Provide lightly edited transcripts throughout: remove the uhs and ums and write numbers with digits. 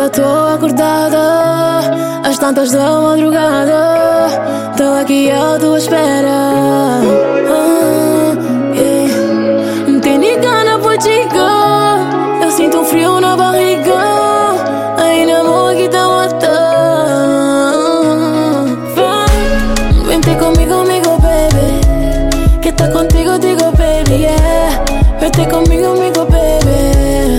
Ainda tô acordada, às tantas da madrugada. Tô aqui à tua espera. Não tem nem gana por chegar. Eu sinto um frio na barriga. Ainda amor aqui tá matando. Vai, vem ter comigo, baby. Que tá contigo, digo, baby, yeah. Vem ter comigo, baby.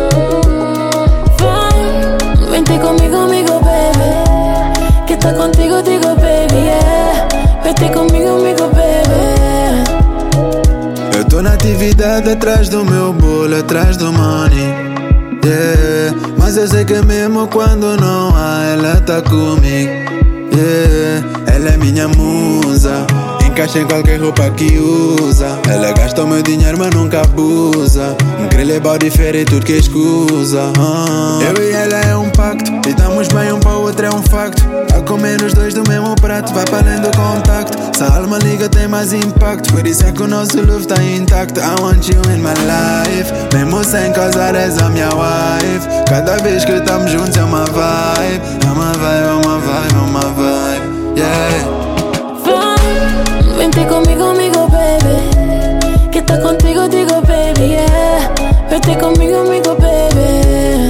Vai, vem ter comigo, baby. Que tá contigo, digo, baby, yeah. Vem ter comigo, baby. Eu tô na atividade atrás do meu bolo, atrás do money, yeah. Mas eu sei que mesmo quando não há, ela tá comigo, yeah. Ela é minha musa, encaixa em qualquer roupa que usa. Ela gasta o meu dinheiro mas nunca abusa. Querer levar diferente tudo que escusa. Eu e ela é um pacto, e damos bem um para o outro é um facto. A comer os dois do mesmo prato, vai para além do contacto. Se a alma liga tem mais impacto, por isso é que o nosso love tá intacto. I want you in my life, mesmo sem casar és a minha wife. Cada vez que estamos juntos é uma vibe. É uma vibe, é uma vibe, é uma vibe, yeah. Vem ter comigo, baby. Que tá contigo, digo, baby, yeah. Vem ter comigo, baby.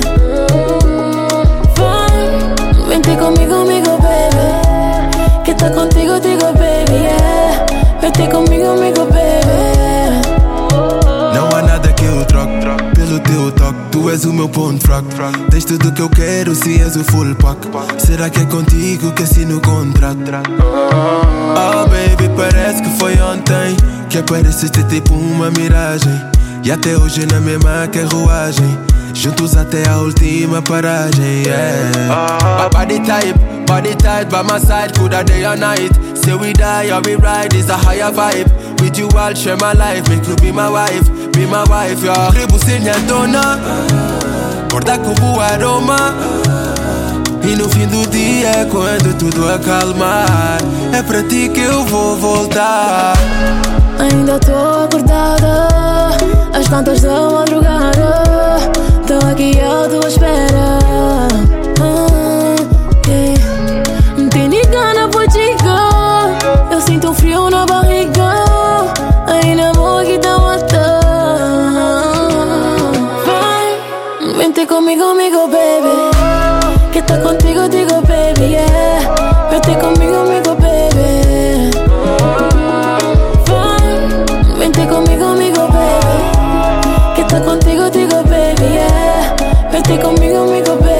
Vem ter comigo, baby. Que tá contigo, digo, baby, yeah. Vem ter comigo, baby. Não há nada que eu troque pelo teu toque. Tu és o meu ponto fraco. Tens tudo que eu quero se és o full pack. Será que é contigo que assino o contrato? Oh baby, parece que foi ontem que apareceste tipo uma miragem. E até hoje na mesma carruagem, juntos até a última paragem, yeah. Body type by my side, coulda day or night. Say we die or we ride, is a higher vibe. With you I'll share my life, make you be my wife, yeah. Tribo sem dona, borda com o aroma. E no fim do dia, quando tudo acalmar, é pra ti que eu vou voltar. Ainda tô acordada, às tantas da madrugada. Tô aqui à tua espera. Não tem nem gana por chegar. Eu sinto um frio na barriga. Ainda amor aqui tá matando. Vai, vem ter comigo, baby. Que tá contigo, digo, baby, yeah. Vem ter comigo, baby. Vai, vem ter comigo, baby. Que tá contigo, digo, baby, yeah. Vem ter comigo, baby.